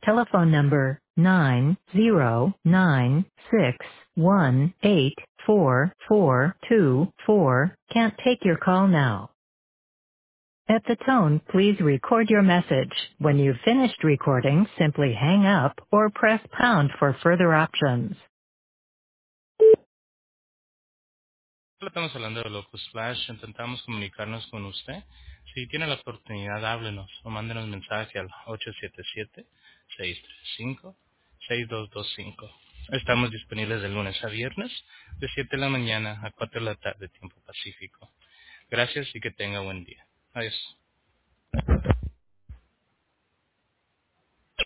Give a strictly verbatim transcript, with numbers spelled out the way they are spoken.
telephone number nine zero nine six one eight four four two four can't take your call now. At the tone, please record your message. When you've finished recording, simply hang up or press pound for further options. Estamos hablando de Locus Flash, intentamos comunicarnos con usted. Si tiene la oportunidad, háblenos o mándenos mensaje al ocho siete siete, seis tres cinco, seis dos dos cinco. Estamos disponibles de lunes a viernes, de siete de la mañana a cuatro de la tarde, tiempo pacífico. Gracias y que tenga buen día. Adiós.